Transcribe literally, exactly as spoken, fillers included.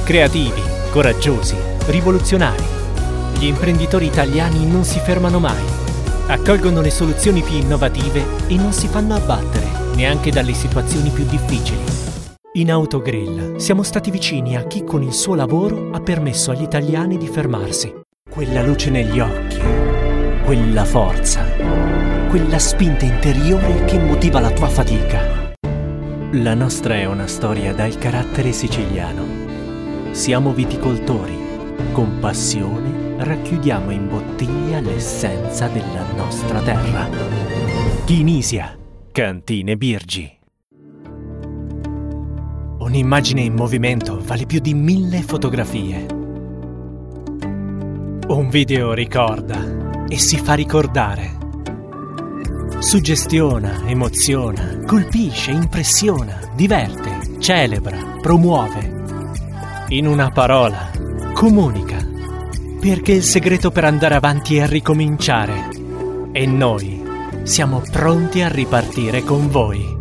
Creativi, coraggiosi, rivoluzionari. Gli imprenditori italiani non si fermano mai. Accolgono le soluzioni più innovative e non si fanno abbattere, neanche dalle situazioni più difficili. In Autogrill siamo stati vicini a chi con il suo lavoro ha permesso agli italiani di fermarsi. Quella luce negli occhi, quella forza, quella spinta interiore che motiva la tua fatica. La nostra è una storia dal carattere siciliano. Siamo viticoltori, con passione racchiudiamo in bottiglia l'essenza della nostra terra. Chinisia, Cantine Birgi. Un'immagine in movimento vale più di mille fotografie. Un video ricorda e si fa ricordare. Suggestiona, emoziona, colpisce, impressiona, diverte, celebra, promuove. In una parola, comunica. Perché il segreto per andare avanti è ricominciare. E noi siamo pronti a ripartire con voi.